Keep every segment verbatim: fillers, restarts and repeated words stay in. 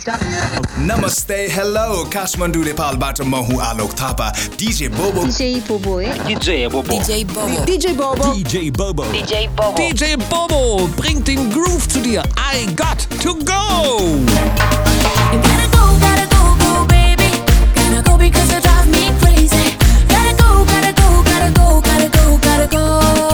Namaste, hello, Kathmandu नेपालबाट म हुँ Alok Thapa DJ Bobo DJ Bobo है DJ Bobo DJ Bobo DJ Bobo DJ Bobo DJ Bobo DJ बोबो bringt den Groove zu dir. I got to go. You gotta go, gotta go, go, baby. Gotta go because you drive me crazy. Gotta go, gotta go, gotta go, gotta go, gotta go.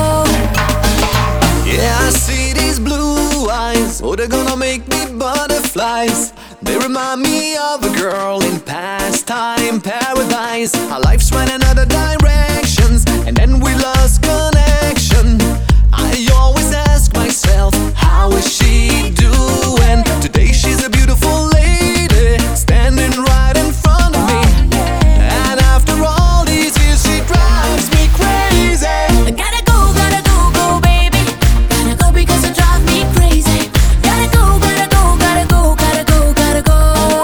Yeah, I see these blue eyes. Oh, they're gonna make me butterflies. They remind me of a girl in pastime paradise. Our lives went in other directions, and then we lost connection. I always ask myself, how is she doing? Today she's a beautiful lady, standing right in front of me. And after all these years, she drives me crazy. Gotta go, gotta go, go, baby. Gotta go because you drive me crazy. Gotta go, gotta go, gotta go, gotta go, gotta go.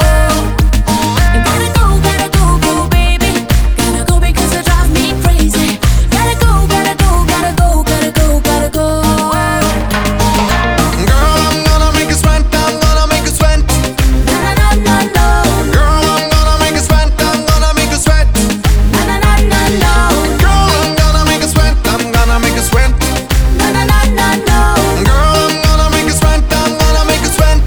Gotta go, gotta go, go, baby. Gotta go because you drive me crazy. Gotta go, gotta go, gotta go, gotta go, gotta go. Girl, I'm gonna make you sweat, I'm gonna make you sweat. No, no, no, no, no. Girl, I'm gonna make you sweat, I'm gonna make you sweat. No, no, no, no, no. Girl, I'm gonna make you sweat, I'm gonna make you sweat. No, no, no, no, no. Girl, I'm gonna make you sweat, I'm gonna make you sweat.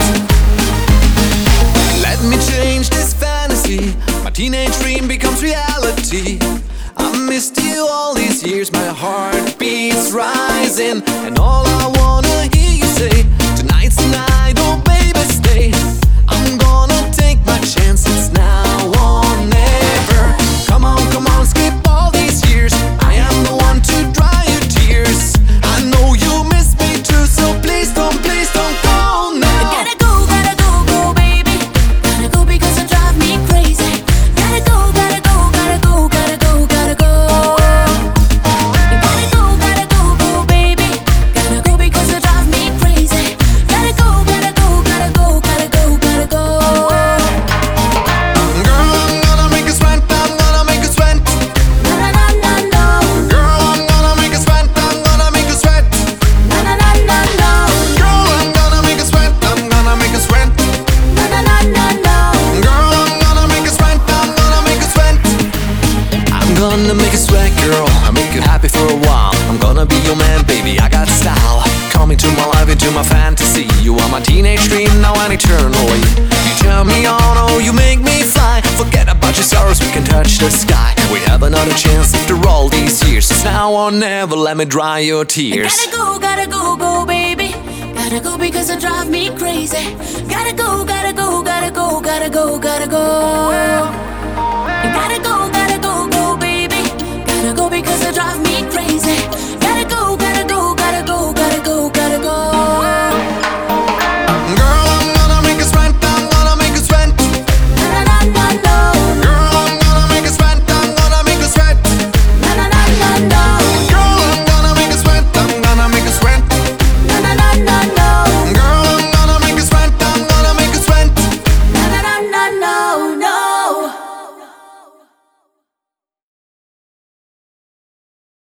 Let me change this fantasy. My teenage dream becomes reality. I missed you all these years, my heart beats rising. And all I wanna hear you say, tonight's the night, oh baby stay. I'm gonna take my chances now or never. Come on, come on, skip all these years. I am the one to dry your tears. I know you miss me too, so please don't, please don't go now. Gotta go, gotta go, go, baby. Gotta go because you drive me crazy. Gotta go, gotta go, gotta go, gotta go, gotta go. Gotta go, gotta go, go, baby. Gotta go because you drive me crazy. Gotta go, gotta go, gotta go, gotta go, gotta go. Girl, I'm gonna make you sweat, I'm gonna make you sweat. No, no, no, no, no. Girl, I'm gonna make you sweat, I'm gonna make you sweat. No, no, no, no, no. Girl, I'm gonna make you sweat, I'm gonna make you sweat. No, no, no, no, no. Girl, I'm gonna make you sweat, I'm gonna make you sweat. I'm gonna make you sweat, girl. I'll make you happy for a while. I'm gonna be your man, baby. I got style. Come into my life, into my fantasy. You are my teenage dream, now and eternally. You turn me on, oh, you make me fly. Forget about your sorrows, we can touch the sky. We have another chance after all these years. It's now or never, let me dry your tears. Gotta go, gotta go, go, baby. Gotta go because you drive me crazy. Gotta go, gotta go, gotta go, gotta go, gotta go.